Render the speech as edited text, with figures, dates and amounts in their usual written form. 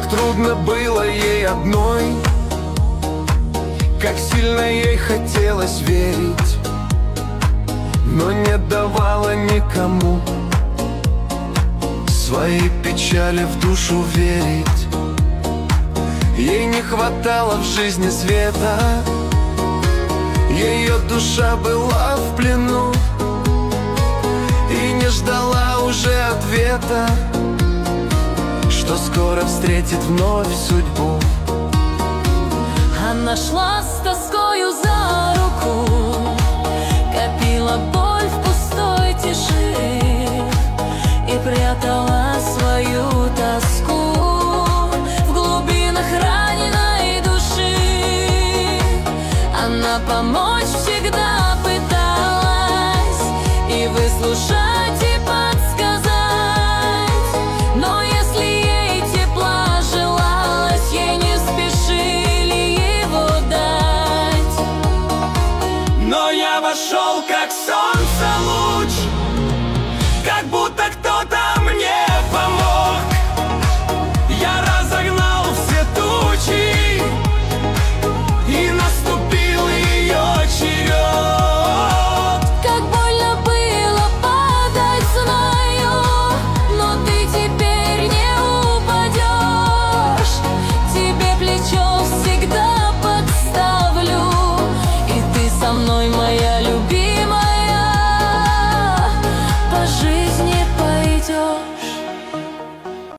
Как трудно было ей одной, как сильно ей хотелось верить, но не давала никому свои печали в душу верить. Ей не хватало в жизни света, ее душа была в плену и не ждала уже ответа, что скоро встретит вновь судьбу. Она шла с тоскою за руку, копила боль в пустой тиши и прятала свою тоску в глубинах раненой души. Она помочь всегда пыталась и выслушать, и подсказать, но если ей тепла желалось, ей не спешили его дать. Но я вошел как солнце